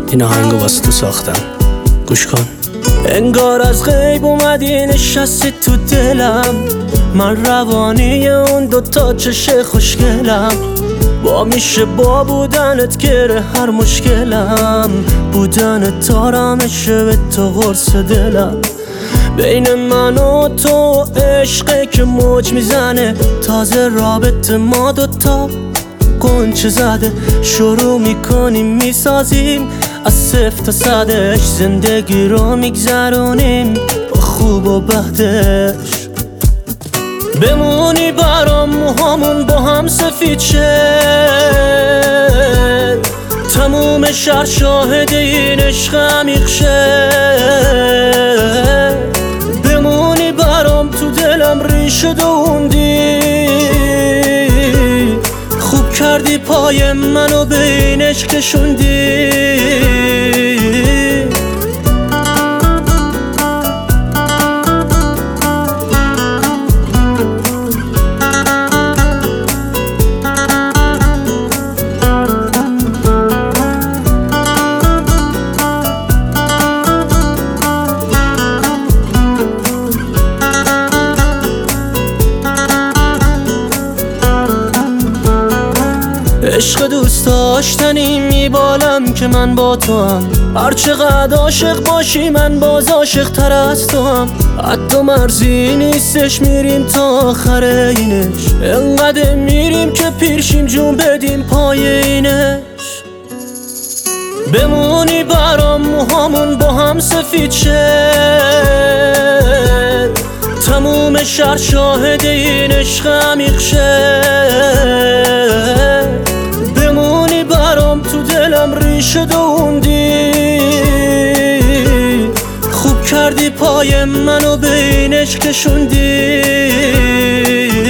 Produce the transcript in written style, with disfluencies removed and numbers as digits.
این آهنگو واسه تو ساختم، گوش کن. انگار از غیب اومدی نشستی تو دلم، من روانی اون دوتا چش خوشگلم. با میشه با بودنت گره هر مشکلم، بودنت آرامشه به تو قرص دلم. بین من و تو عشقه که موج میزنه، تازه رابطه ما دوتا قنچه زده. شروع میکنیم میسازیم از صفر تا صدش، زندگی رو میگذرونیم با خوب و بدش. بمونی برام موهامون با هم سفید شه، تموم شهر شاهد این عشق عمیق شه. بمونی برام تو دلم ریشه دووندی، خوب کردی پای منو به این عشق کشوندی. عشق دوست داشتنی میبالم که من با تو هم، هر چقدر عاشق باشی من باز عاشق تر از تو هم. حتی مرزی نیستش میریم تا آخر اینش، انقدر میریم که پیرشیم جون بدیم پای اینش. بمونی برام موهامون با هم سفید شه، تموم شهر شاهد این عشق عمیق شه. بمونی برام تو دلم ریشه دووندی، خوب کردی پای منو به این عشق کشوندی.